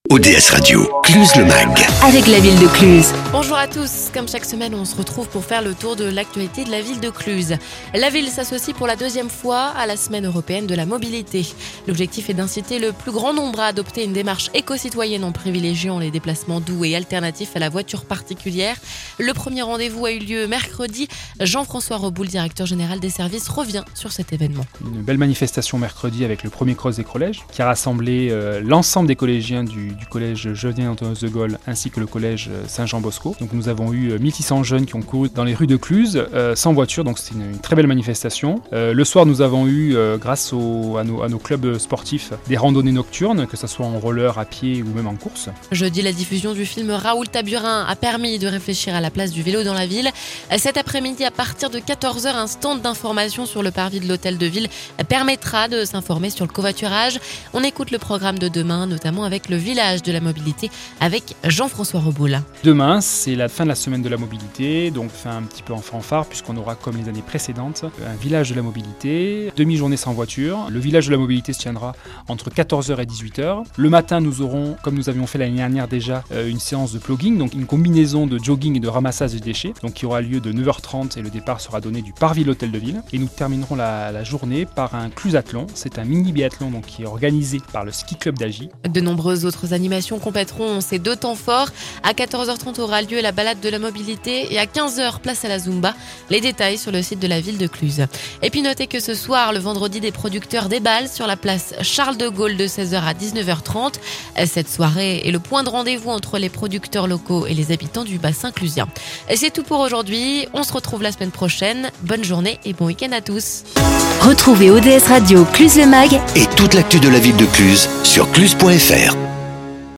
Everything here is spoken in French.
ODS Radio, Cluse le Mag. Avec la ville de Cluse. Bonjour à tous, comme chaque semaine on se retrouve pour faire le tour de l'actualité de la ville de Cluse. La ville s'associe pour la deuxième fois à la semaine européenne de la mobilité. L'objectif est d'inciter le plus grand nombre à adopter une démarche éco-citoyenne en privilégiant les déplacements doux et alternatifs à la voiture particulière. Le premier rendez-vous a eu lieu mercredi. Jean-François Reboul, directeur général des services, revient sur cet événement. Une belle manifestation mercrredi avec le premier cross des collèges qui a rassemblé l'ensemble des collégiens du collège Geneviève-Antonos de Gaulle ainsi que le collège Saint-Jean-Bosco. Donc nous avons eu 1600 jeunes qui ont couru dans les rues de Cluse sans voiture, donc c'était une très belle manifestation. Le soir nous avons eu, grâce à nos clubs sportifs, des randonnées nocturnes, que ce soit en roller, à pied ou même en course. Jeudi, la diffusion du film Raoul Taburin a permis de réfléchir à la place du vélo dans la ville. Cet après-midi, à partir de 14h, un stand d'information sur le parvis de l'hôtel de ville permettra de s'informer sur le covoiturage. On écoute le programme de demain, notamment avec le village de la mobilité, avec Jean-François Reboul. Demain, c'est la fin de la semaine de la mobilité, donc fin un petit peu en fanfare, puisqu'on aura, comme les années précédentes, un village de la mobilité, demi-journée sans voiture. Le village de la mobilité se tiendra entre 14h et 18h. Le matin, nous aurons, comme nous avions fait l'année dernière déjà, une séance de plogging, donc une combinaison de jogging et de ramassage des déchets, donc qui aura lieu de 9h30 et le départ sera donné du parvis de l'hôtel de ville. Et nous terminerons la journée par un Clusathlon. C'est un mini biathlon donc, qui est organisé par le ski club d'Agy. De nombreuses autres animations compléteront ces deux temps forts. À 14h30 aura lieu la balade de la mobilité et à 15h, place à la Zumba. Les détails sur le site de la ville de Cluse. Et puis notez que ce soir, le vendredi des producteurs déballent sur la place Charles de Gaulle de 16h à 19h30. Cette soirée est le point de rendez-vous entre les producteurs locaux et les habitants du bassin clusien. C'est tout pour aujourd'hui. On se retrouve la semaine prochaine. Bonne journée et bon week-end à tous. Retrouvez ODS Radio Cluse le Mag Et toute l'actu de la ville de Cluse sur cluse.fr.